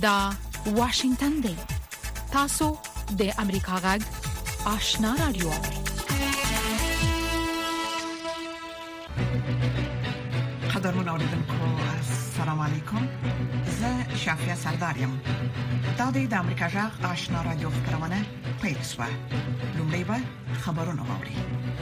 دا واشنگتن دی. تاسو د امریکا غږ آشنا رادیو. قدرمن اوریدونکو السلام علیکم. زه شافیا سردارم. دا د امریکا غږ آشنا رادیو خبرونه پیښه. لومړی به خبرونه واوري.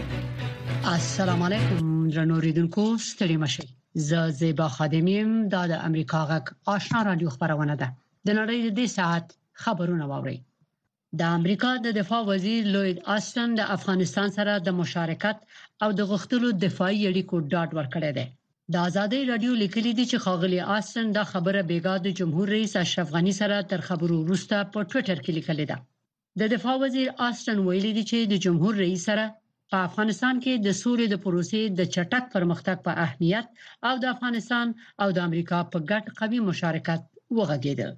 السلام علیکم درنو اوریدونکو ستړي مشئ. زه زیبا خادمیم. دا د امریکا غږ آشنا رادیو خبرونه ده. د نړۍ د ساعت خبرونه واوري. د امریکا د دفاع وزیر لوید آستن د افغانستان سره د مشارکت او د غښتلو دفاعي اړیکو ډاډ ورکړی دی. د ازادي رادیو لیکلي دي چې خاغلی آستن دا خبره بیګا د جمهور رئیس اشرف غنی سره تر خبرو وروسته په ټوئیټر کې لیکلې ده. د دفاع وزیر آستن ویلي دي چې د جمهور رئیس سره په افغانستان کې د سولې د پروسې د چټک پرمختګ په اهمیت او د افغانستان او د امریکا په ګډ قوي مشارکت وغږیدل.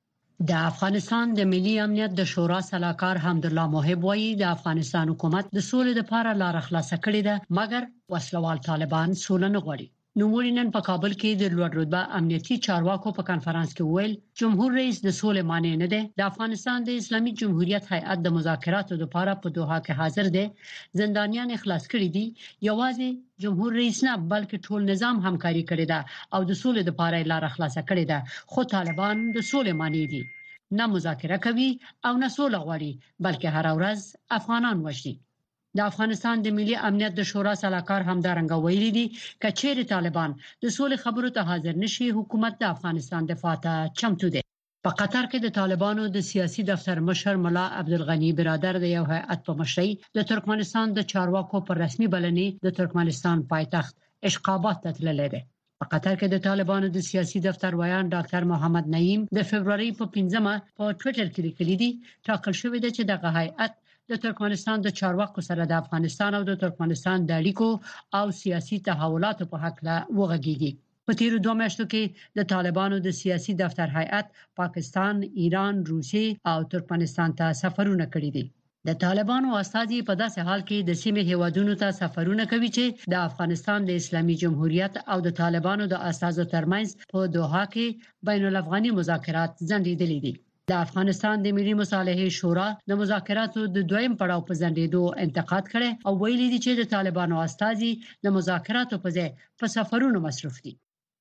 د افغانستان د ملي امنیت د شورا سلاکار حمدالله موحب وایي د افغانستان حکومت د سولې لپاره لار خلاصه کړې ده، مګر وسلوال طالبان سوله نه غواړي. نوموړي په کابل کې د لوړ رتبه امنیتي چارواکو په کانفرنس کې ویل جمهور رئیس د سولې معنی نه ده. د افغانستان د اسلامي جمهوریت هیئت د مذاکراتو لپاره په دوحه کې حاضر دي. زندانیان خلاص کړي دي. یوازې جمهور رئیس نه بلکې ټول نظام همکاري کړې ده او د سولې لپاره لار خلاصه کړې ده. خو طالبان د سولې معنی دي. نه مذاکره کوي او نه سوله غواړي بلکې هر ورځ افغانان وژني. د افغانستان د ملي امنیت د شورا سلاکار همدارنګه ویلي دي کچېر طالبان د سولې خبرو ته حاضر نشي حکومت د افغانستان دفاع ته چمتو دی. په قطر کې د طالبانو د سیاسي دفتر مشر ملا عبدالغنی برادر د یو هیئت په مشرۍ د ترکمنستان د چارواکو پر رسمي بلنې د ترکمنستان پایتخت اشخابات ته تللی دی. په قطر کې د طالبانو د سیاسي دفتر ویان ډاکټر محمد نعیم د فبرवरी په 15 په ټوئیټر کې لیکلي دي ټاکل شوې ده چې دغه هیئت د ترکمنستان د چارواکو سره د افغانستان او د ترکمنستان د اړیکو او سیاسي تحولاتو په حق لا وغږیږي. په تیرو 2 میاشتو کې د طالبانو د سیاسي دفتر هیئت پاکستان، ایران، روسیې او ترکمنستان ته سفرونه کړي دي. د طالبانو استازي په داسې حال کې د سیمې هیوادونو ته سفرونه کوي چې د افغانستان د اسلامي جمهوریت او د طالبانو د اساسو ترمنځ په دوحه کې بین الافغاني مذاکرات ځنډېدلي دي. د افغانستان د ملي مصالحې شورا د مذاکراتو د دویم پړاو په ځنډېدو انتقاد کړي او ویلي دي چې د طالبانو استازي د مذاکراتو په ځای په سفرونو مصروف دي.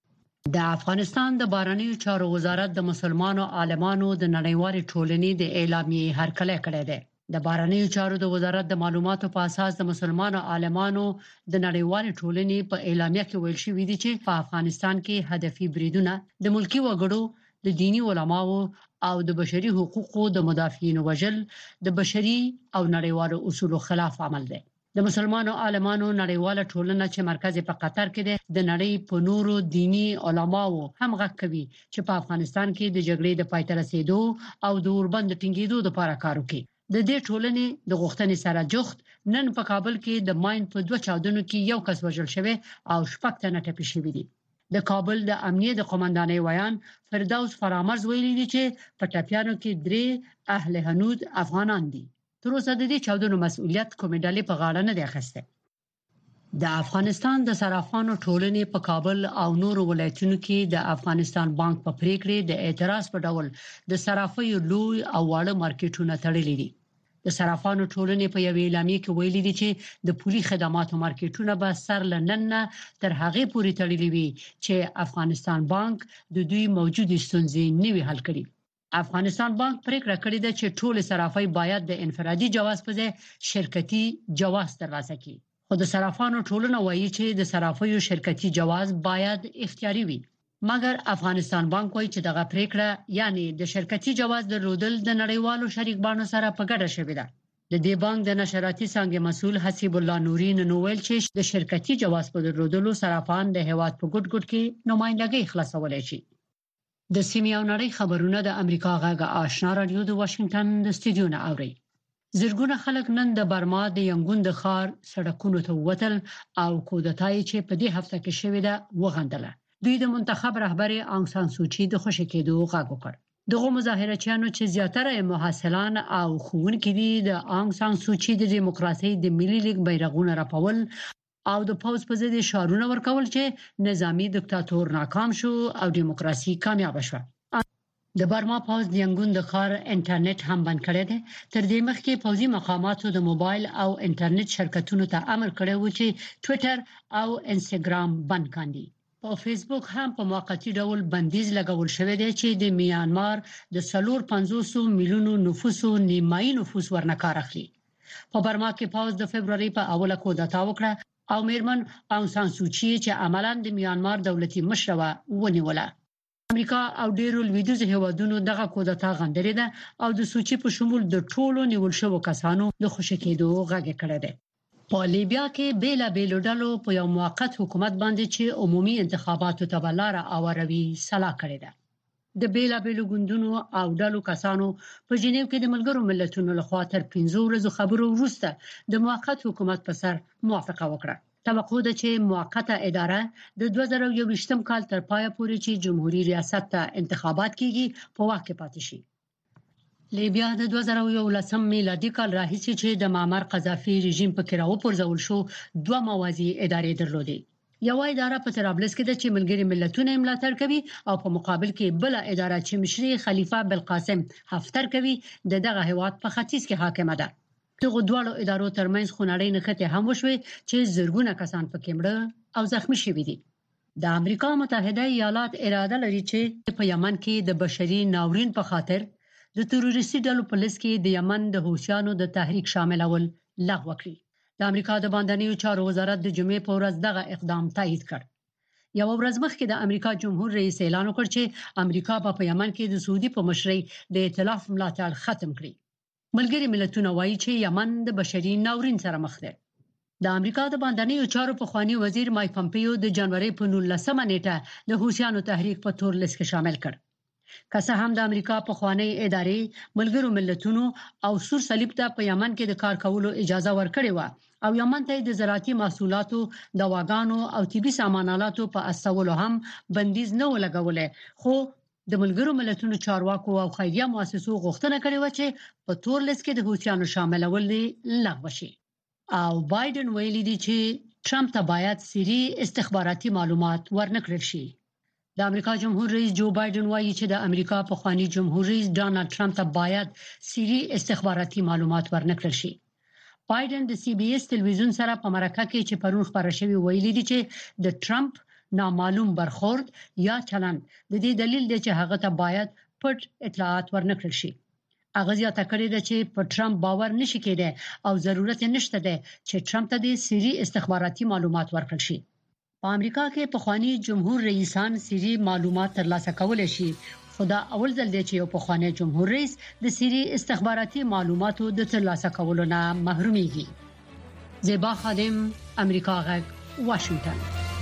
د افغانستان د بهرنیو چارو وزارت د مسلمانو عالمانو د نړیوالې ټولنې د اعلامیې هرکلی کړی دی. د بهرنیو چارو د وزارت د معلوماتو په اساس د مسلمانو عالمانو د نړیوالې ټولنې په اعلامیه کې ویل شوی دی چې په افغانستان کې هدفي بریدونه د ملکی وګړو د دینی علماو او د بشري حقوقو د مدافعینو وژل د بشري او نړیوالو اصولو خلاف عمل دی. د مسلمانانو عالمانو نړیواله ټولنه چې مرکز په قطر کې ده د نړۍ په نورو دینی علماو هم غږ کوي چې په افغانستان کې د جګړې د پای ته رسیدو او د اوربند ټینګېدو لپاره کار وکړي. د دې ټولنې د غوښتنې سره جوخت نن په کابل کې د ماین په 2 چاودنو کې یو کس وژل شوی او 6 تنه ټپي شوي دي. د کابل د امنیت قومندانۍ ویان فردوس فرامرز ویلي دي چې په ټپیانو کې 3 اهل هنود افغانان دي. تر اوسه د دې چاودنو مسؤلیت کومې ډلې په غاړه نه دی اخیستی. د افغانستان د صرافانو ټولنې په کابل او نورو ولایتونو کې د افغانستان بانک په پریکړې د اعتراض په ډول د صرافیو لوی او واړه مارکیټونه تړلي دي. د صرافانو ټولنې په یوې اعلامیه کې ویلي دي چې د پولي خدماتو مارکیټونه به سر لنن تر هغه پورې تړلي وي چې افغانستان بانک د دوی موجودي ستونزې نوي حل کړي. افغانستان بانک پریکړه کړې ده چې ټول صرافي باید د انفرادي جواز په ځای شرکتي جواز ترلاسه کړي. خو د صرافانو ټولنه وایي چې د صرافیو شرکتي جواز باید اختیاري وي. مګر افغانستان بانک وایي چې دغه پریکړه یعنی د شرکتي جواز درلودل د نړیوالو شریکانو سره په ګډه شوې ده. د دې بانک د نشراتي څانګې مسؤل حسیب الله نوري نو ویل چې د شرکتي جواز په درلودلو صرافان د هیواد په ګډ ګډ کې نمائندګي خلاصولای شي. د سیمې او نړۍ خبرونه د امریکا غږ آشنا رادیو د واشنگټن د سټډیو نه اوري. زرګونه خلک نن د برما د ینګون د ښار سړکونو ته ووتل او کودتای چې په دې هفته کې شوې ده وغندله. دوی د منتخب رهبر آنګ سان سوچي د خوشی کېدو غږ وکړ. دغه مظاهرچیانو چې زیاتره محصلان او ښوونکي دي د آنګ سان سوچي د دیموکراسي د ملي لیګ بیرغونه راپول او د پوز په ضد اشارونه ورکول چې نظامی دیکتاتور ناکام شو او دیموکراسي کامیاب شوه. د برما پوز د ینګون د ښار انټرنیټ هم بند کړی دی. تر دې مخکې پوزي مقاماتو د موبایل او انټرنیټ شرکتونو ته امر کړی و چې ټوئیټر او انستګرام بند کاندي. په فیسبوک هم په موقتی ډول بندیز لګول شوی دی چې د میانمار د 450 میلیونو نفوسو نیمایي نفوس ورنه کار اخلي. په برما کې پوز د فبرवरी په اوله کودتا وکړه او میرمن اونګ سان سوچي چې عملاً د میانمار دولتي مشره ونیوله. امریکا او ډیرو لویدیځ هیوادونو دغه کودتا غندلې ده او د سوچي په شمول د ټولو نیول شوو کسانو د خوشی کېدو غږ کړی دی. په لیبیا کې بیلا بیلو ډلو په یو موقت حکومت باندې چې عمومي انتخاباتو ته بلاره اوروي صلاح کړې ده. د بیلا بیلو ګوندونو او ډلو کسانو په جنیو کې د ملګرو ملتونو لخوا تر 15 ورځې خبرو وروسته د موقت حکومت په سر موافقه وکړه. توقع ده چې موقته اداره د 2021م کال تر پایه پورې چې جمهوریت ریاست ته انتخابات کیږي په واک کې پاتې شي. لیبیا د 2011 میلادي کال راهیسې چې د معمر قذافي رژیم په کې راوپرځول شو 2 موازی ادارې درلودې. یو اداره په طرابلس کې د چې ملګري ملتونه ملاتړ کوي او په مقابل کې بل اداره چې مشري خلیفہ بالقاسم حفتر کوي دغه هیواد په ختیځ کې حاکمه ده. دغه دوه ادارو ترمنځ خونړۍ نښتې هم وشوي چې زرګونه کسان پکې مړه او زخمی شوي دي. د امریکا متحده ایالات اراده لري چې په یمن کې د بشري ناورین په خاطر د تروریستي ډلو په لیست کې د یمن د حوثیانو د تحریک شاملول لغوه کړي. د امریکا د باندنیو چارو وزارت د جمعې په ورځ دغه اقدام تایید کړ. یو ورځ مخکې د امریکا جمهور رئیس اعلان وکړ چې امریکا په یمن کې د سعودي په مشرۍ د ائتلاف ملاتړ ختم کړي. ملګري ملتونه وایي چې یمن د بشري ناورین سره مخ دی. د امریکا د باندنیو چارو پخوانی وزیر مایک پمپیو د جنوري په 19مه نیټه د حوثیانو تحریک په تور لیست کې شامل کړ. که څه هم د امریکا پخوانی ادارې ملګرو ملتونو او سور صلیب ته په یمن کې د کار کولو اجازه ورکړې و او یمن ته د زراعتي محصولاتو، دواګانو او طبي سامانالاتو په استولو هم بندیز نه ولګولې، خو د ملګرو ملتونو چارواکو او خیریه مؤسسو غوښتنه کړې و چې په تور لیست کې د حوثیانو شاملول لغوه شي. او بایدن ویلي دی چې ټرمپ ته باید سری استخباراتي معلومات ورنکړل شي. د امریکا جمهور رئیس جو بایدن وایي چې د امریکا پخوانی جمهور رئیس ډانلډ ټرمپ ته باید سری استخباراتي معلومات ورنکړل شي. بایدن د سی بي اس تلویزیون سره په مرکه کې چې پرون خبره شوې ویلي دی چې د ټرمپ نامعلوم برخورد یا چلند د دې دلیل دی چې هغه ته باید پټ اطلاعات ورنکړل شي. هغه زیاته کړې ده چې په ټرمپ باور نشي کېدای او ضرورت نشته ده چې ټرمپ ته د سری استخباراتي معلومات ورکړل شي. په امریکا کې پخوانی جمهور رئیسان سری معلومات ترلاسه کولای شي، خدا اول ځل دی چې یو پخوانی جمهور رئیس د سری استخباراتي معلوماتو د ترلاسه کولو نه محرومیږي. زیبا خادم، امریکا غږ، واشنگټن.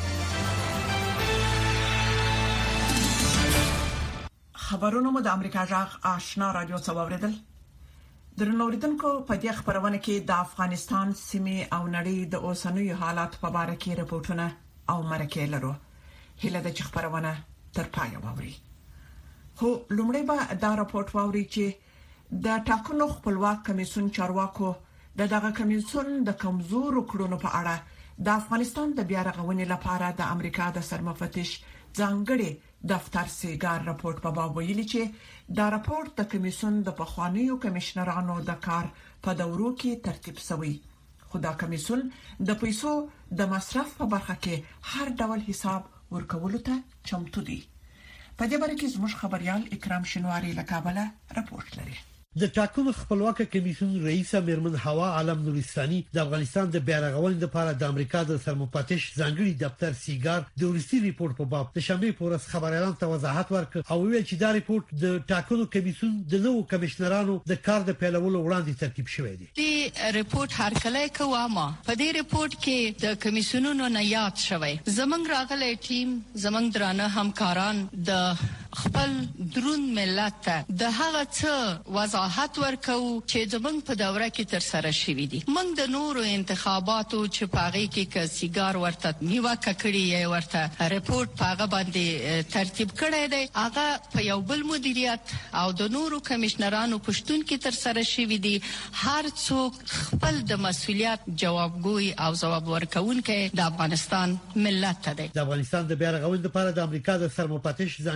خبرونه مو د امریکا غږ آشنا رادیو څوبریدل. درنوریدونکو په دې خبرونه کې د افغانستان سیمه او نړۍ د اوسنوي حالات په اړه کې راپورټونه او مرکې لرو. هله د خبرونه تر پایه ووري. خو لومړی به دا راپورټ ووري چې د ټاکنو خپلواک کمیسیون چارواکو دغه کمیسیون د کمزورو کړونو په اړه د افغانستان د بیا رغونې لپاره د امریکا د سرمفتش ځانګړي دفتر سیګار راپورټ په باب ویلي چې دا راپورټ د کمیسیون د پخوانیو کمشنرانو د کار په دورو کې ترتیب شوی. خو دا کمیسیون د پیسو د مصرف په برخه کې هر ډول حساب ورکولو ته چمتو دی. په دې باره کې زموږ خبريال اکرام شنواری له کابل راپورټ لري. د ټاکنو خپلواک کمیسیون رئیس میرمن هوا عالم نورستاني د افغانستان د بیا رغونې لپاره د امریکا د سرمفتش ځانګړي دفتر سیګار د ورستي ریپورت په باب د شنبه په ورځ خبريالانو ته وضاحت ورکړ او ویل چې دا ریپورت د ټاکنو کمیسیون د نوو کمشنرانو د کار د پیلولو وړاندې ترتیب شوی دی. دی ریپورت هرکله کومه په دې ریپورت کې د کمیسیونونو نه یاد شوی. زمنګ راغلی ټیم زمنګ درانه همکاران د خپل درون ملت د هغه څه وضاحت ورکو چې زمنګ په دوره کې تر سره شوی دي. موږ د نورو انتخاباتو چې پاغي کې سیګار ورته نیوکه کړی یا ورته ریپورت پاغه باندې ترتیب کړی دی، هغه په یو بل مدیریت او د نورو کمشنرانو پښتون کې تر سره شوی دي. هر څوک خپل د مسولیت جوابګوي او ځواب ورکوونکی د افغانستان ملت دی. د افغانستان د بیا رغونې لپاره د امریکا د سرمفتش ځانګړي دفتر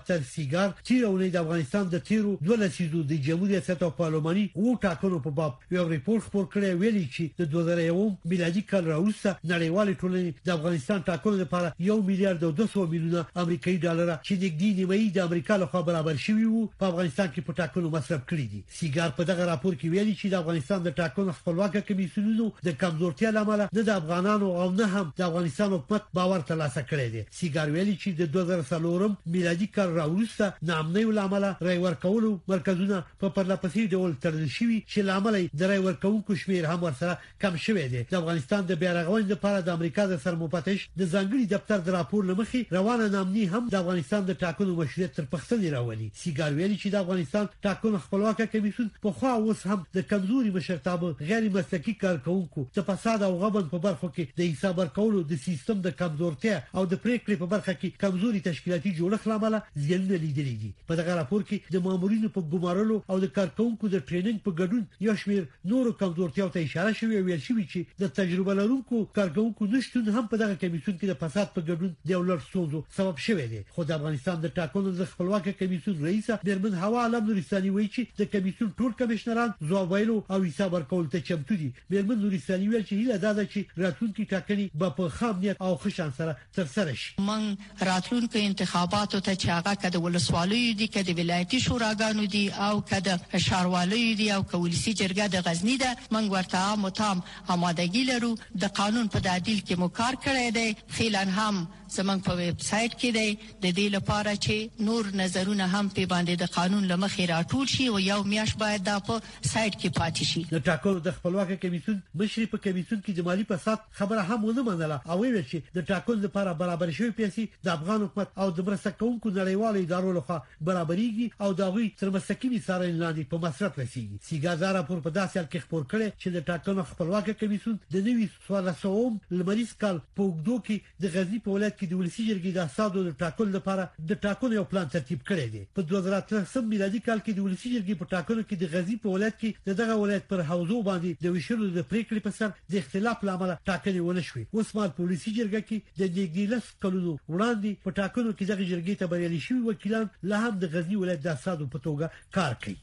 دفتر سیګار چې ولې د افغانستان د تیرو 12 د جمهوریت ریاست او پارلماني او ټاکنو په باب یو ریپورت خپور کړی ویلي چې د 2001 میلادي کال راوسته نړیوال ټولنې د افغانستان ټاکنو لپاره 1 میلیارډ او 200 میلیونه امریکایي ډالر چې نږدې نیمایي د امریکا لخوا برابر شوی وو په افغانستان کې په ټاکنو مصرف کړی دي. سیګار په دغه راپور کې ویلي چې د افغانستان د ټاکنو خپلواکه کمیسیونونو د کمزورتیا لامل نه د افغانانو او نه هم د افغانستان حکومت باور ترلاسه کړی دی. سیګار ویلي چې د 2004 میلادي کال راوسته نامنۍ لامل رای ورکولو مرکزونه په پرلپسې ډول تړل شوي چې لامل د رای ورکوونکو شمیر هم ورسره کم شوی دی. د افغانستان د بیارغونې لپاره د امریکا د سرمفتش د ځانګړي دفتر د راپور لمخې روانه نامنۍ هم د افغانستان د ټاکنو مشروعیت تر پښتنې راولي. سیګار ویلي چې د افغانستان ټاکنو خپلواکه کمیسیون په خوا اوس هم د کمزوري مشرتابه غیر مسلکي کارکونکو د فساد او غبن په برخو کې د حساب ورکولو د سیستم د کمزورتیا او د پریکړې په برخه کې کمزوري تشکیلاتي جوړښت لامل زیانونه لیدلې دي. په دغه راپور کې د مامورینو په ګمارلو او د کارکونکو د ټریننګ په ګډون یو شمېر نورو کمزورتیاو ته اشاره شوې ویل شوې چې د تجربه لرونکو کارکونکو نشټون هم په دغه کمیسیون کې د فساد په ګډون د ولر سوزو سبب شوی دی. خو د افغانستان د ټاکنو د خپلواکه کمیسیون رئیس میرمن هوا علم نورستاني وایي چې د کمیسیون ټول کمشنران ځواب ویلو او حساب ورکول ته چمتو دي. میرمن نورستاني ویل چې هیله ده چې راتلونکي ټاکنې به په خام نیت او ښه شان سره ترسره شي. من راتلونکو انتخاباتو ته چې هغه کده ولسوالیو دي کده ولایتي شوراګانو دي او کده ښاروالۍ دي او کولسي جرګه د غزنی ده من ورته متام آمادګي لرو. د قانون په تعدیل کې مو کار کړی دی. فعلا هم زمنګ په ویب سټ کې دی د دې لپاره چې نور نظرونه هم په باندې د قانون لمخې راټول شي او یو میاش باید دا په سټ کې پاتې شي. د ټاکنو د خپلواکه کمیسیون مشري په کمیسیون کې د مالی فساد خبره هم ونه منله او ویل چې د ټاکنو لپاره برابر شوی پیسې د افغان حکومت او د مرسته کوونکو نړیوالو ادارو لخوا برابرېږي او دا غوي تر مستقیمي سره لاندې په مصرف رسیږي. سیګار راپور په داسې حال کې خبر کړي چې د ټاکنو خپلواکه کمیسیون د نوي 1400 لمریز کال په وګړو کې د غزنی په ولایت کې د ولسی جرګې د اساسو د ټاکنو لپاره د ټاکنو یو پلان ترتیب کړی دی. په 2013 میلادي کال کې د ولسی جرګې په ټاکنو کې د غزنی په ولایت کې دغه ولایت پر حوزو باندې د ویشلو د پریکړې په سر د اختلاف لامل ټاکنې ونه شوې. اوس مال پولیسي جرګه کې د نګیلس کلونو وړاندې په ټاکنو کې دغه جرګې ته بریالي شوي وکیلان لا هم د غزنی ولایت د اساسو په توګه کار کوي.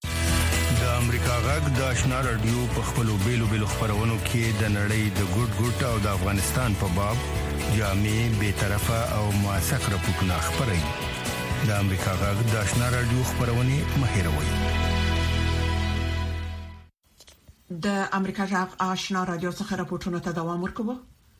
د امریکا غږ د آشنا رادیو په خپلو بیلو خبرونو کې د نړۍ د ګډ او د افغانستان په باب جامع به طرفه او موثق راپورونه خبري. د امریکا غږ د آشنا رادیو خبرونه مهیروي. د امریکا غږ آشنا رادیو څخه راپورټونه ته دوام ورکوي.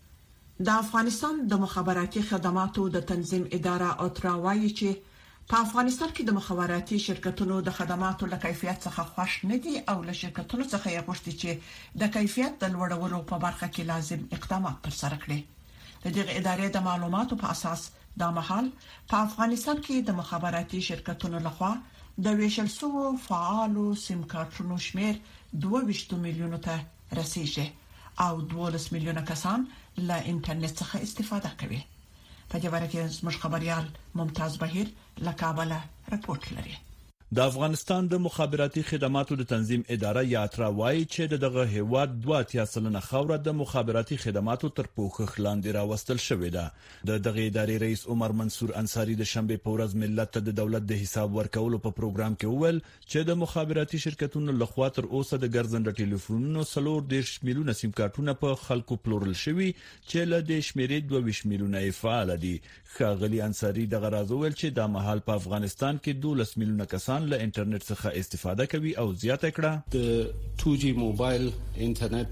د افغانستان د مخابراتي خدماتو د تنظیم اداره اتراوایي چې په افغانستان کې د مخابراتي شرکتونو د خدماتو له کیفیت څخه خوښ نه دي او له شرکتونو څخه یې غوښتي چې د کیفیت د لوړولو په برخه کې لازم اقدامات ترسره کړي. د دغه ادارې د معلوماتو په اساس دا مهال په افغانستان کې د مخابراتي شرکتونو لخوا د ویشل سو فعالو سیم کارتونو شمیر 22 میلیونو ته رسیدي او 12 میلیونه کسان له انټرنیټ څخه استفاده کوي. په دې اړه کې زموږ خبريال ممتاز بهیر له کابل راپورټ لري. د افغانستان د مخابراتي خدماتو د تنظیم اداره یاترا وایي چې دغه هیواد 2.3 خوره د مخابراتي خدماتو تر پوښښ لاندې راوستل شوې ده. دغه ادارې رئیس عمر منصور انصاری د شنبه په ورځ ملت ته د دولت د حساب ورکولو په پروګرام کې وویل چې د مخابراتي شرکتونو لخوا تر اوسه د ګرځنده ټلیفونونو 30 میلیونه سیم کارتونه په خلکو پلورل شوي چې له دې شمیرې 22 میلیونه فعال دي. ښاغلي انصاری دغه راځول چې د مهال په افغانستان کې 12 میلیونه کسان له انټرنیټ څخه استفاده کوي او زیاته کړه د 2G موبایل انټرنیټ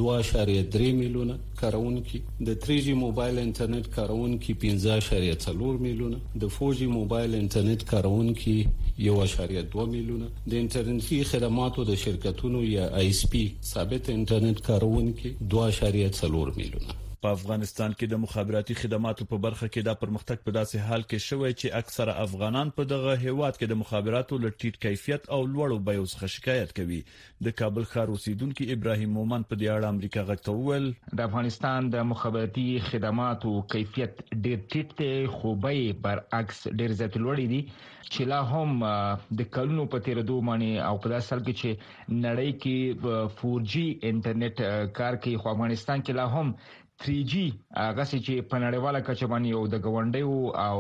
2.3 میلیونه کارونکي، د 3G موبایل انټرنیټ کارونکي 15.4 میلیونه، د 4G موبایل انټرنیټ کارونکي 1.2 میلیونه، د انټرنیټي خدماتو د شرکتونو یا ISP ثابت انټرنیټ کارونکي 2.4 میلیونه. په افغانستان کې د مخابراتي خدماتو په برخه کې دا پرمختګ په داسې حال کې شوی چې اکثره افغانان په دغه هیواد کې د مخابراتو له ټیټ کیفیت او لوړو بیو څخه شکایت کوي. د کابل ښار اوسیدونکو ابراهیم مومن په دې اړه امریکا غږ ته وویل د افغانستان د مخابراتي خدماتو کیفیت ډېر ټیټ دی، خو بیې برعکس ډېر زیات لوړې دي چې لا هم د کلونو په تیرېدو باندې او په داسې حال کې چې نړۍ کې 4G انټرنیټ کار کوي، خو افغانستان کې لا هم 3G هغه چې په نړیواله کچه باندې یو د غونډیو او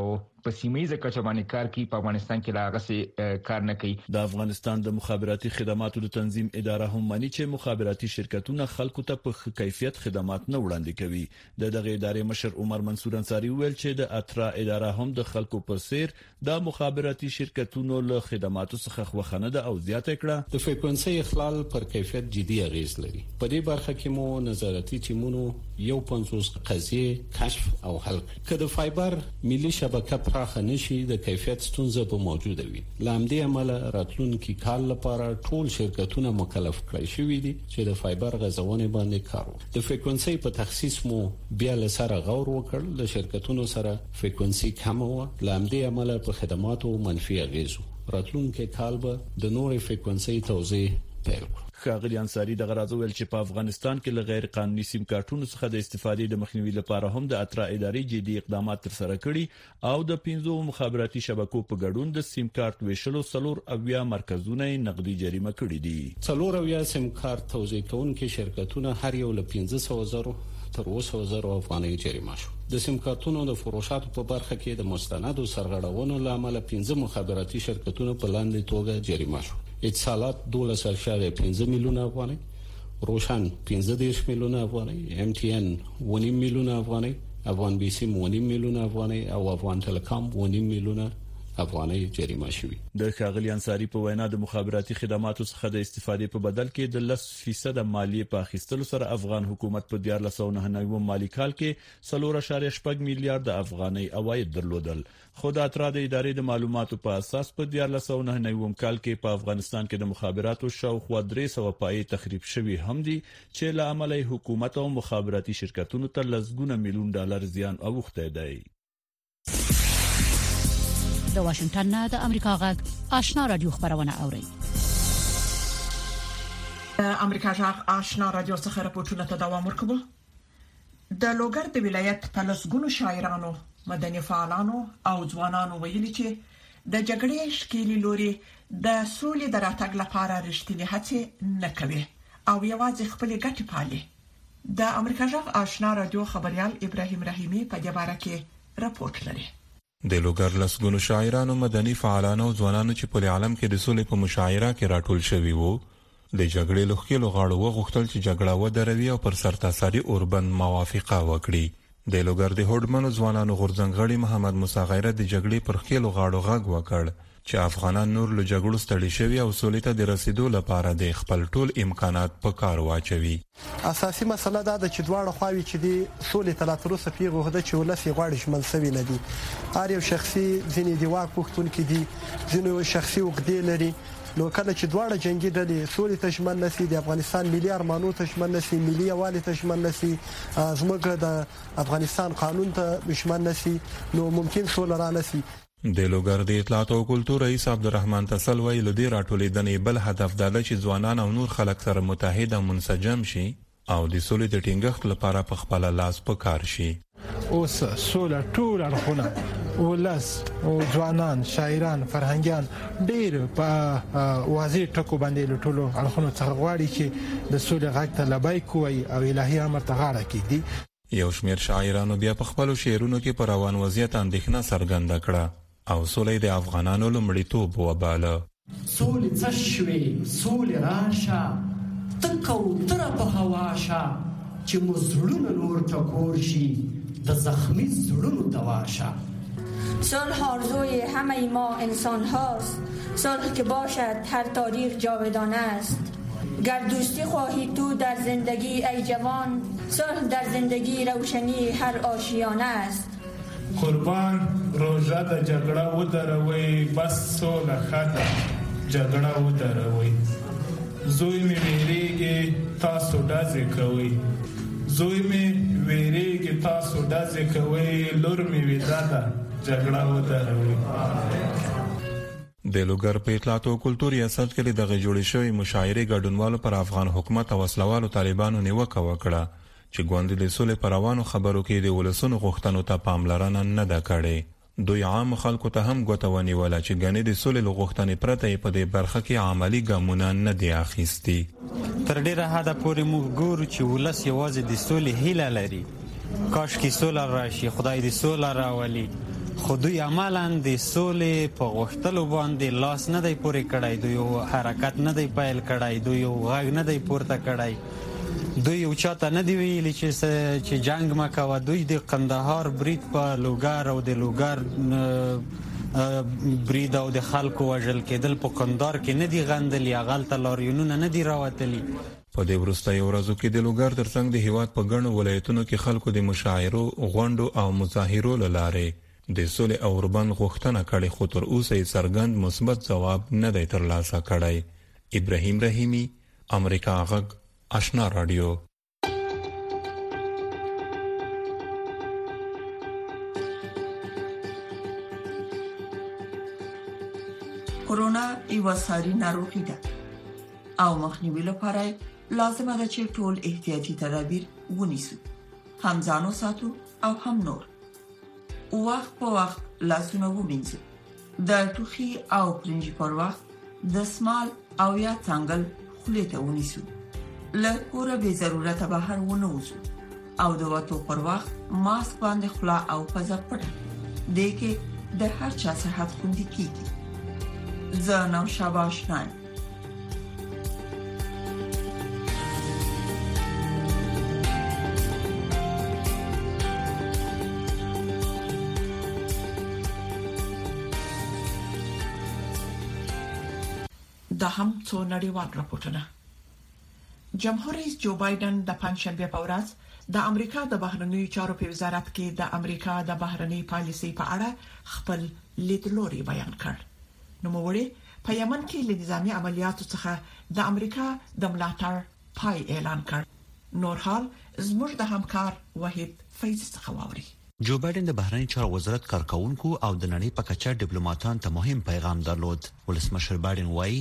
په سیمایي کچه باندې کار کوي، په افغانستان کې لا هغه کار نه کوي. د افغانستان د مخابراتي خدماتو د تنظیم اداره هم مانی چې مخابراتي شرکتونه خلکو ته په کیفیت خدمات نه وړاندې کوي. دغه ادارې مشر عمر منصور انصاری ویل چې د اترا اداره هم د خلکو په سیر د مخابراتي شرکتونو له خدماتو څخه خوښنه ده او زیاته کړه د فریکونسي اخلال پر کیفیت جدي اغیز لري. په دې برخه کې مو نظارتي ټیمونو 50 قضیې کشف او حل کړ. که د فایبر ملي شبکه پراخه نشي د کیفیت ستونزه به موجوده وي. لامدې عمله راتلونکي کال لپاره ټول شرکتونه مکلف کړی شوی دي چې د فایبر غځونې باندې کار وکړي. د فریکونسي په تخصیص مو بیا لسره غور وکړ. د شرکتونو سره فریکونسي کم و، لامدې عمله په خدماتو منفي اغیز. راتلونکي کال به د نورې فریکونسي توزیع پیل کړي. ښاغلي انصاری د غرض ویل چې په افغانستان کې له غیر قانوني سیم کارتونو څخه د استفادې د مخنیوي لپاره هم د اترا ادارې جدي اقدامات ترسره کړي او د 15 مخابراتي شبکو په ګډون د سیم کارت ویشلو 3 مرکزونه نقدي جریمه کړي دي. 3 سیم کارت توزیع کوونکي شرکتونه هر یو له 15,000 تر 20,000 افغانۍ جریمه شو. د سیم کارتونو د فروشاتو په برخه کې د مستندو سرغړونو لامل 15 مخابراتي شرکتونه په لاندې توګه جریمه شو. اتصالات 12.5 میلیونه افغانۍ، روشن 15 میلیونه افغانۍ، MTN 1 میلیونه افغانۍ، افغان بي سي 1 میلیونه افغانۍ او افغان ټلکام 1 میلیونه افغانۍ جریمه شوی. د ښاغلي انصاری په وینا د مخابراتي خدماتو څخه د استفادې په بدل کې د 10% مالیه په اخیستلو سره افغان حکومت په 2009 مالی کال کې 3.8 میلیارډ افغانۍ عواید درلودل. خو د اترا د ادارې د معلوماتو په اساس په 2009 کال کې په افغانستان کې د مخابراتو شاوخوا 300 پای تخریب شوی هم دي چې له عمله حکومت او مخابراتي شرکتونو ته لسګونه میلیون ډالر زیان اوښته دی. د واشنگټن نه د امریکا غږ آشنا رادیو خبرونه اوري. امریکا غږ آشنا رادیو څخه راپورټونه ته دوام ورکوي. د لوګر د ولایت په لسګونو شاعرانو، مدني فعالانو او ځوانانو ویلي چې د جګړې ښکېلې لوري د سولې د راتګ لپاره رښتینې هڅې نه کوي او یوازې خپل ګټې پالي. د امریکا غږ آشنا رادیو خبريال ابراهيم رحیمي په دې باره کې راپورټ لري. د لوګر لسګونو شاعرانو، مدني فعالانو او ځوانانو چې په عالم کې د سولې په مشاعره کې راټول شوي وو، د جګړې لوخکلو غاړو وغوښتل چې جګړه ودروي او پر سرتاسري اوربند موافقه وکړي. د لوګر د هوډمنو ځوانانو غورځنګړي محمد موسی غیرت د جګړې پر خېلو غاړو غږ وکړ چې افغانان نور له جګړو ستړي شوي او سولې ته د رسیدو لپاره د خپل ټول امکانات په کار واچوي. اساسي مسله دا ده چې دواړه خواوې چې دی سولې ته لا تر اوسه پیغه ده چې ولسی غواړي شمل سوي نه دي. هر یو شخصي ځینې دی واک پښتون کې دي، ځینې شخصي وګړي لري. نو کله چې دواړه جنگي ډلې سولې ته شمل نشي، د افغانستان ملي ارمانو ته شمل نشي، ملي یوالي ته شمل نشي، زموږ د افغانستان قانون ته شمل نشي، نو ممکن سوله را نشي. د لوګر د اطلاعات او کلتور رئیس عبدالرحمن تسل ویل د راټولېدنې بل هدف دا دی چې ځوانان او نور خلک سره متحد او منسجم شي او د سولې د ټینګښت لپاره په خپل لاس په کار شي. اوس سوله ټول اړخونه ولس او ځوانان، شاعران، فرهنګيان ډېر په واضح ټکو باندې له ټولو اړخونو څخه غواړي چې د سولې غږ ته لبیک وایي او الهي امر ته غاړه کېږدي. یو شمېر شاعرانو بیا په خپلو شعرونو کې پر روان وضعیت اندېښنه څرګنده کړه او سولې د افغانانو لومړیتوب وباله. سولې څه شوي، سولې راشه، تک او تر په هوا شه، چې مو زړونه نور ټکور شي، د زخمی زړونو دوا شه. صلح آرزوی همه ما انسان هاست، صلح که باشد هر تاریخ جاودانه است. گر دوستی خواهی تو در زندگی ای جوان، صلح در زندگی روشنی هر آشیانه است. قربان روزه د جګړه ودروي، بس سوله خاطر جګړه ودروي. زوی می ویریږي تاسو ډازې کوي، زوی می ویریږي تاسو ډازې کوي، لور می ویدا جګړه ودروي. د لوګر په اطلاعات او کلتور ریاست کې د جوړې شوی مشاعره ګډونوالو پر افغان حکومت او وسلوالو طالبانو نیوکه وکړه چې ګوند د سولې پر روانو خبرو کې د ولسونو غوښتنو ته پاملرنه نه ده کړې. دوی عام خلکو ته هم ګوته ونیوله چې ګنې د سولې له غوښتنې پرته په دې برخه کې عملی ګامونه نه دي اخیستي. تر ډیره حده پورې موږ ګورو چې ولس یوازې د سولې هیله لري. کاش کې سوله راشي، خدای دې سوله راولي. خو دوی عملاً د سولې په غوښتلو باندې لاس نه دی پورې کړی، دوی حرکت نه دی پیل کړی، دوی غږ نه دی پورته کړی، دوی یو چاته نه دی ویلي چې جنگ مه کوه. دوی د قندهار برید په لوګر او د لوګر برید او د خلکو وژل کېدل په قندهار کې نه دي غندلي، هغلته لاریونونه نه دي راوتلي. په دې وروستیو ورځو کې د لوګر ترڅنګ د هیواد په ګڼو ولایتونو کې خلکو د مشاعرو، غونډو او مظاهرو له لارې د سولې او اوربند غوښتنه کړې، خو تر اوسه یې څرګند مثبت ځواب نه دی ترلاسه کړی. ابراهیم رحیمی، امریکا غږ، آشنا رادیو. کورونا یو ساري ناروغي ده او مخنیوي لپاره لازم ده چې ټول احتیاطي تدابیر ونیسو، هم ځانو ساتو او هم نور. وخت په وخت لاسونه ومینځو، د ټوخي او پرنجي پر وخت د سمال او یا څنګل خولې ته ونیسو، له کوره به ضرورت بهر ونه وځو او د وټو پر وخت ماسک باندې خلا او پزه پټه دې کې د هر چا صحت خوندي کیږي. زنم شباش نایم. دا هم څو نړیوال راپورټونه. جمهور رئیس جو بایدن د پنځشنبه په ورځ د امریکا د بهرنیو چارو په وزارت کې د امریکا د بهرنی پالیسي په اړه خپل لیدلوري بیان کړ. نو موږ په یمن کې له نظامی عملیاتو څخه د امریکا د ملاتړ پای اعلان کړ. نور حال زموږ د همکار وحید فیض څخه واوري. جو بایدن د بهرنی چارو وزارت کارکونکو او د نړۍ په کچه ډیپلوماټانو ته مهم پیغام درلود. ولسمشر بایدن وایي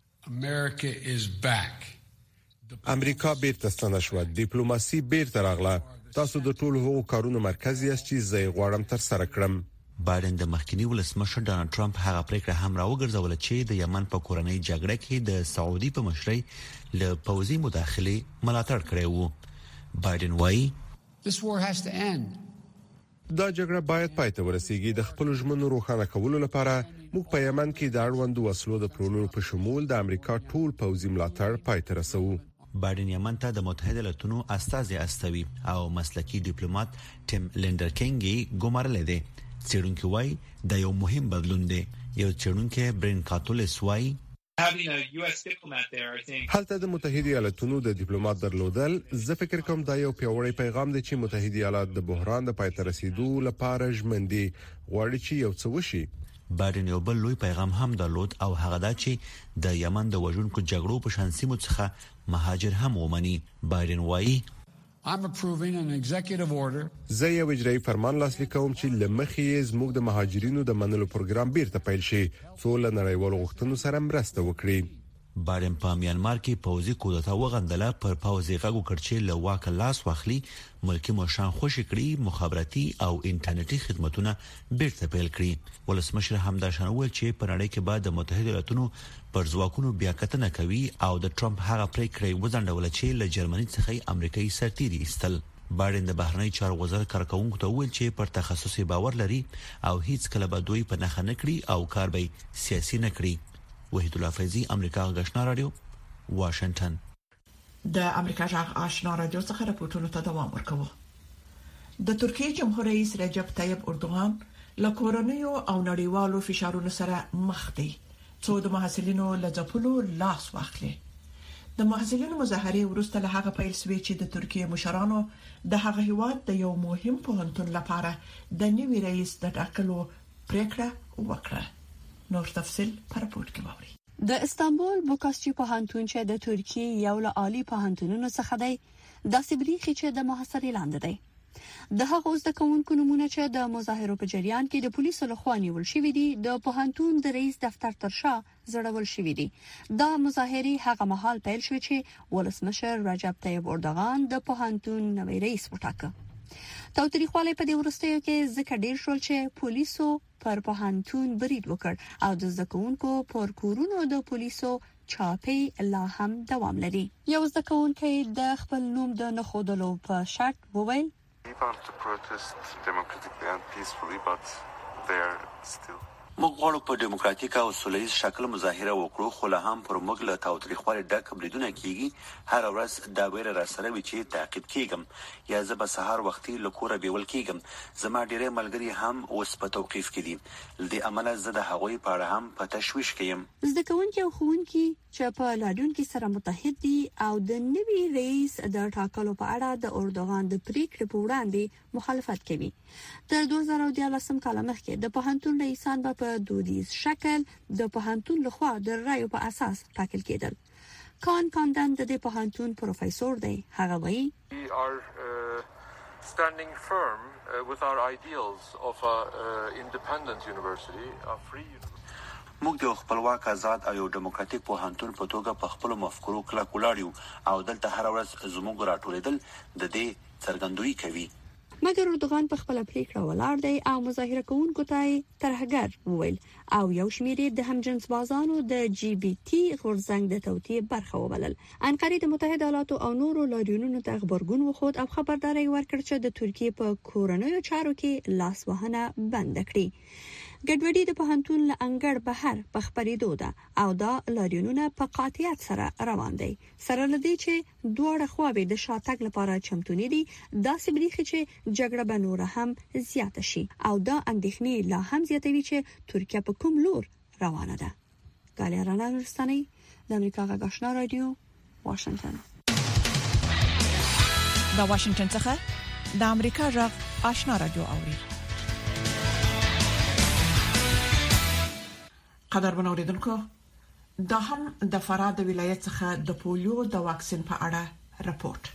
امریکا بیرته ستنه شو، ډیپلوماسي بیرته راغله. تاسو د ټولو هغو کارونو مرکز یاست چې زه غواړم تر سره کړم. بایدن د مخکنی ولسمشر ډانلډ ټرمپ هغه پریکړه هم راوګرځول چې د یمن په کورنۍ جګړه کې د سعودي په مشرۍ له پوځي مداخله ملاتړ کړی وو. بایدن وایي دا جګړه باید پای ته ورسیږي. د خپل ژمنو روښانه کولو لپاره موږ په یمن کې د اړوندو وسلو د پلورلو په شمول د امریکا ټول پوځي ملاتړ پای ته رسوو. بایدن یمن ته د متحده ایالاتونو استازي استوي او مسلکي ډیپلوماټ ټیم لینډرکینګ ګمارل دي. څېړونکو وایي دا یو مهم بدلون دی. یو څېړونکی برین کاتولس وایي هلته د متحده ایالاتونو د ډیپلوماټ درلودل زه فکر کوم دا یو پیاوړی پیغام دی چې متحده ایالات د بحران د پای ته رسیدو لپاره ژمن دي، غواړي چې یو څه وشي. بایدن یو بل لوی پیغام هم درلود او هغه دا چې د یمن د وژونکو جګړو په شان سیمو څخه مهاجر هم ومني. بایدن وایي زه یو اجرایي فرمان لاسلیک کوم چې لمخې زموږ د مهاجرینو د منلو پروګرام بیرته پیل شي، څو له نړیوالو غوښتنو سره مرسته وکړي. بایدن په میانمار کې پوځي کودتا وغندله، پر پوځي غږو کړچې له واک لاس واخلي، ملکی مشران خوشی کړي، مخابراتي او انټرنیټي خدماتونه بیرته پیل کړي. ولسمشر همدا شنوول چې په نړۍ کې بعد د متحده ایالاتونو پر ځواکونو بیا کتنه کوي او د ټرمپ هغه پریکړه وځنډول چې له جرمني څخه امریکایي سرتیري ایستل. بایدن د بهرنی چارو وزارت کارکونکو ته ویل چې پر تخصصي باور لري او هیڅ کله به دوی په نخښه نه کړي او کار به سیاسي نه کړي. وحید الله فیضی، امریکا غږ آشنا رادیو، واشنگټن. د امریکا غږ آشنا رادیو څخه راپورټونه ته دوام ورکوي. د ترکیه جمهور رئیس رجب طیب اردوغان له کورونیو او نړیوالو فشارونو سره مخ دی څو د محصلینو لځپلو لاس واخلي. د محصلینو مظاهره ورسته له هغه پیل شوې چې د ترکیه مشرانو د هغه هیواد د یو مهم پوهنتون لپاره د نوي رئیس د ټاکلو پریکړه وکړه. نور تفصيل پر راپور کې ووري. د استانبول بوکاسچی پوهنتون چې د ترکیه یو له عالی پوهنتونونو څخه دی، د سیبریخي چې د محاصرې لاندې دی. د هغه زده کوونکو نمونه چې د مظاهرو په جریان کې د پولیسو لخوا نیول شوې دي، د پوهنتون د رئیس دفتر تر شا زړول شوې دي. دا مظاهرې هغه مهال پیل شوې چې ولسمشر رجب طیب اردوغان د پوهنتون نوی رئیس وټاکه. تاوتریخوالی په دې وروستیو کې ځکه ډیر شول چې پولیسو پر پوهنتون برید وکړ او د زده کوونکو پر کورونو د پولیسو چاپی لا هم دوام لري. یو زده کوونکی د خپل نوم د نخودلو په شرط وویل We want to protest democratically and peacefully, but there still. موږ غواړو په دیموکراتیک او سولهییز شکل مظاهره وکړو، خو له هم پر موږ له تاوتریخوالي ډک بریدونه کیږي. هر ورځ دا ویره راسره وي چې تعقیب کیږم یا زه به سهار وختي له کوره بیول کیږم. زما ډیری ملګري هم اوس په توقیف کې دي. له دې امله زه د هغوی په اړه هم په تشویش کې یم. زده کوونکي او ښوونکي چې په لاډون کې سره متحد دي او د نوي رئیس د ټاکلو په اړه د اردوغان د پریکړې په وړاندې مخالفت کوي. تر 2014 کال مخکې د پوهنتون رئیسان په دودیز شکل د پوهنتون لخوا د رایو په اساس ټاکل کېدل. کان کاندن د پوهنتون پروفیسور دی. هغه وایي We are standing firm with our ideals of an independent university, a free university. موږ د خپلواک آزاد او دیموکراتیک پوهنتون په توګه په خپل مفکورو کلک ولاړ یو او دلته هر ورځ زموږ راټولېدل د دې څرګندوي کوي. مګر اردوغان په خپل پریکړه ولاړ دی او مظاهره کوونکو ته ترهګر وویل او یو شمېر د همجنس بازانو د جی بي ټي غورځنګ د توطئې برخه وبلل. انقره د متحده ایالاتو او نورو لاریونونو ته خبرګون وخود او خبرداري ورکړ چې د ترکیه په کورونیو چارو کې لاس وهنه بند کړي. ګډوډي د پوهنتون له انګړ بهر په خبرېدو ده او دا لاریونونه په قاطعیت سره روان دي. سره لدی چې دوه خواوې د شاتګ لپاره چمتونې دي، دا سبريخي چې جګړه به نور هم زیات شي او دا اندېښنې لا هم زیاتوي چې ترکیه په کوم لور روانه ده. ګالیارانا نورستاني د امریکا غږ آشنا رادیو واشنگټن. د واشنگټن څخه د امریکا غږ آشنا رادیو اوري. قدرمن اوریدونکو، دا هم د فراه د ولایت څخه د پولیو د واکسین په اړه راپورټ.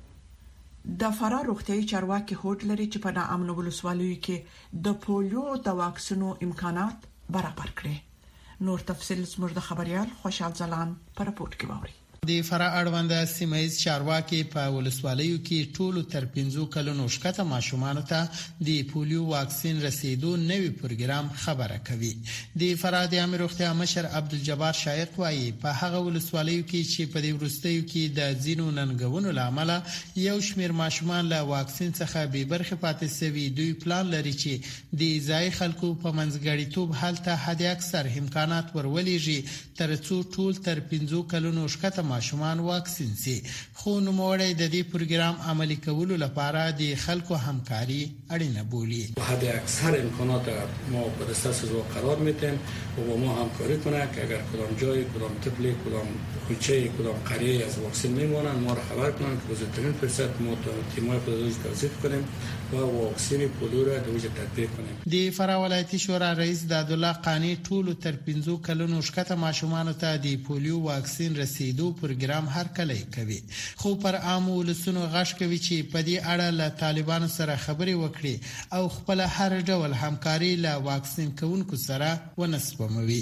د فراه روغتيایي چارواکي هوډ لري چې په ناامن ولسوالیو کې د پولیو د واکسینو امکانات برابر کړي. نور تفصیل زموږ د خبريال خوشحال ځلان په راپورټ کې ووري. د فراه اړوند سیمایي چارواکي په ولسوالیو کې ټولو تر 15 کلونو شکته ماشومان ته د پولیو واکسین رسیدو نوي پروګرام خبره کوي. د فراه د امیر روغتیا مشر عبدالجبار شایق وايي په هغه ولسوالیو کې چې په دې ورستیو کې د ځینو ننګونو لامل یو شمیر ماشومان له واکسین څخه به برخه پاتې سوي، دوی پلان لري چې د ځای خلکو په منځګړیتوب حالت حد اکثر امکانات ورولېږي ترڅو ټول تر 15 کلونو شکته ماشومان واکسین سي. خو نوموړی د دې پروګرام عملي کولو لپاره د خلکو همکاري اړینه بولي. حد اکثر امکانات ما به دست سازمان قرار میدیم و با ما همکاری کنه که اگر کدام جای، کدام طفلی، کدام کوچه، کدام قریه از واکسین میمونن ما را خبر کنن که بزرگترین فرصت ما تیمای خودروز توسعه کنیم و واکسین پولیو را دوج تطبیق کنیم. د فراه ولایتي شورا رئیس دادالله قانی ټول تر 15 کلونو شکته ماشومان ته د پولیو واکسین رسیدو پروګرام هر کله کوي، خو پر عام ولسونو غږ کوي چې په دې اړه له طالبانو سره خبري وکړي او خپل هر ډول همکاري له واکسین کوونکو سره ونسبوي.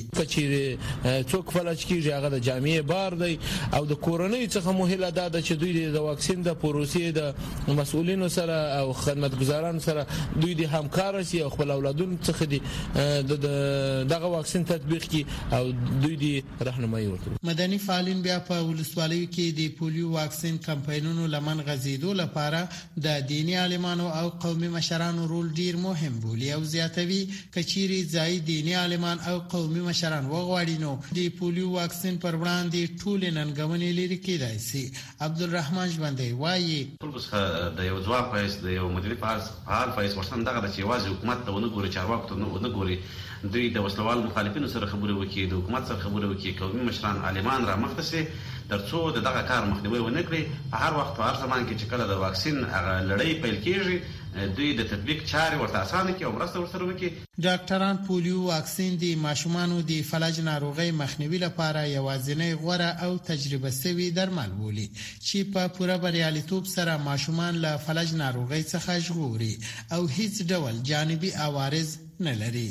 چې څوک فلج کیږي هغه د جامعې بار دی او د کورونی څخه مهمه ده چې دوی د واکسین د پروسې د مسؤلینو سره او خدمتګزارانو سره دوی د همکار شي او خپل اولادونو څخه دغه واکسین تطبیق کی او دوی د راهنمایي وکړي. مدني فعالین بیا په ولسوالیو کې د پولیو واکسین کمپاینونو لمن غزیدو لپاره د دینی عالمانو او قومي مشرانو رول ډیر مهم بولي او زیاتوي کچيري ځای دینی عالمان او قومي مشران وغواړي نو د پولیو واکسین پر وړاندې ټول ننګونې لري کېدای شي. عبدالرحمن ژوندۍ وایي د یو ځواب پایس د یو مدیریت فعال پایس ورسره دغه چې واځي حکومت ته ونګوري چارواکو ته ونګوري دوی د وسلوال مخالفینو سره خبرې وکړي، د حکومت سره خبرې وکړي، قومي مشران عالمان را مخته سي ترڅو دغه کار مخنیوي ونه کړي. په هر وخت او هر زمان کې چې کله د واکسین هغه لړۍ پیل کیږي دوی د تطبیق چارې ورته اسانه کړي او مرسته ورسره وکړي. ډاکټران پولیو واکسین د ماشومانو د فلج ناروغۍ مخنیوي لپاره یوازینی غوره او تجربه شوی درمل بولي چې په پوره بریالیتوب سره ماشومان له فلج ناروغۍ څخه ژغوري او هیڅ ډول جانبي عوارض نه لري.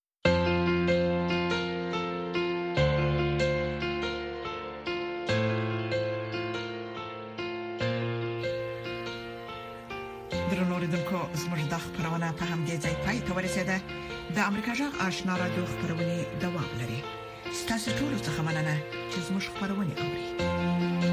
زموږ د خبرونه په همدې ځای پای ته ورسېده. د امریکا غږ آشنا رادیو خبرونه دوام لري. ستاسو ټول څه مننه چې زموږ خبرونه اوري.